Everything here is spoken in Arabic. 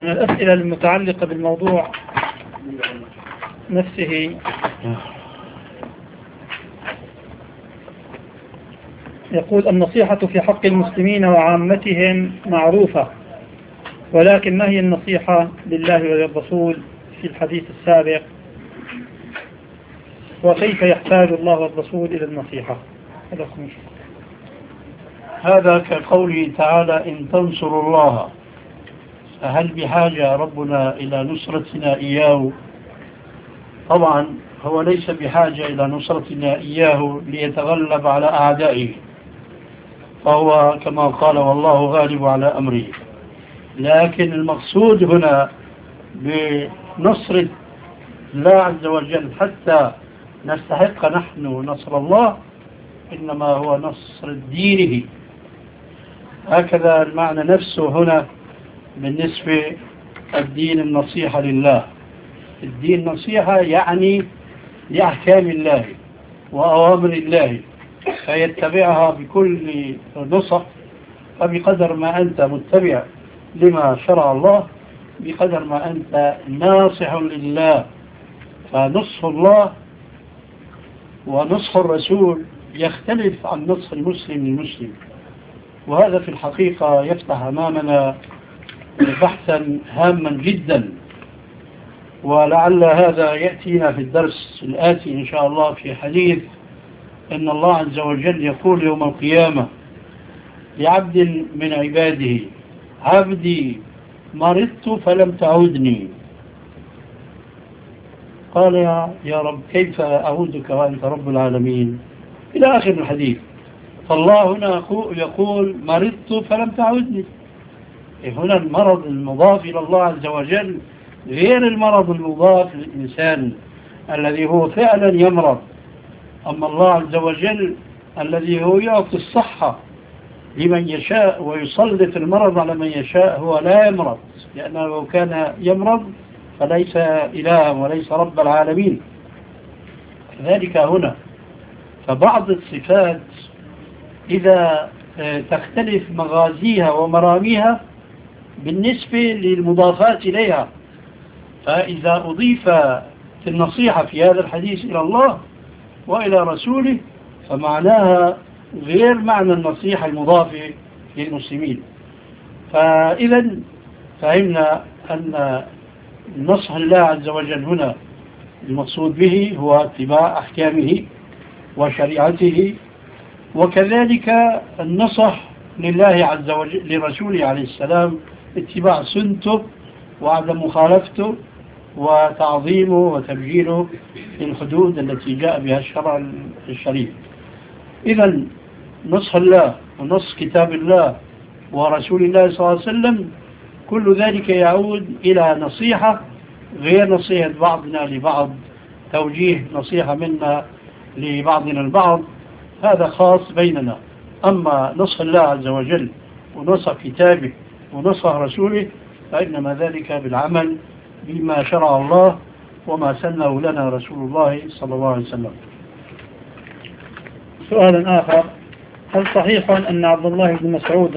من الأسئلة المتعلقة بالموضوع نفسه، يقول: النصيحة في حق المسلمين وعامتهم معروفة، ولكن ما هي النصيحة لله وللرسول في الحديث السابق، وكيف يحتاج الله والرسول إلى النصيحة؟ هذا كقوله تعالى: إن تنصروا الله. فهل بحاجة ربنا إلى نصرتنا إياه؟ طبعا هو ليس بحاجة إلى نصرتنا إياه ليتغلب على أعدائه، فهو كما قال: والله غالب على أمره. لكن المقصود هنا بنصر الله عز وجل حتى نستحق نحن نصر الله إنما هو نصر دينه. هكذا المعنى نفسه هنا بالنسبة الدين النصيحة لله. الدين نصيحة يعني لأحكام الله وأوامر الله، فيتبعها بكل نصح. فبقدر ما أنت متبع لما شرع الله بقدر ما أنت ناصح لله. فنصح الله ونصح الرسول يختلف عن نصح المسلم للمسلم، وهذا في الحقيقة يفتح أمامنا بحثا هاما جدا، ولعل هذا يأتينا في الدرس الآتي إن شاء الله في حديث إن الله عز وجل يقول يوم القيامة لعبد من عباده: عبدي مرضت فلم تعودني. قال: يا رب كيف أعودك وأنت رب العالمين؟ إلى آخر الحديث. فالله هنا يقول: مرضت فلم تعودني. هنا المرض المضاف إلى الله عز وجل غير المرض المضاف للإنسان الذي هو فعلا يمرض. أما الله عز وجل الذي هو يعطي الصحة لمن يشاء ويسلط المرض على من يشاء، هو لا يمرض، لأنه لو كان يمرض فليس إله وليس رب العالمين. كذلك هنا فبعض الصفات إذا تختلف مغازيها ومراميها بالنسبة للمضافات إليها، فإذا أضيف النصيحة في هذا الحديث إلى الله وإلى رسوله فمعناها غير معنى النصيحة المضافة للمسلمين. فإذا فهمنا أن نصح الله عز وجل هنا المقصود به هو اتباع أحكامه وشريعته، وكذلك النصح لله عز وجل لرسوله عليه السلام اتباع سنته وعدم مخالفته وتعظيمه وتبجيله في الحدود التي جاء بها الشرع الشريف. إذا نصح الله ونصح كتاب الله ورسول الله صلى الله عليه وسلم كل ذلك يعود إلى نصيحة غير نصيحة بعضنا لبعض، توجيه نصيحة منا لبعضنا البعض، هذا خاص بيننا. أما نصح الله عز وجل ونصح كتابه ونصح رسوله فإنما ذلك بالعمل بما شرع الله وما سنه لنا رسول الله صلى الله عليه وسلم. سؤال آخر: هل صحيح أن عبد الله بن مسعود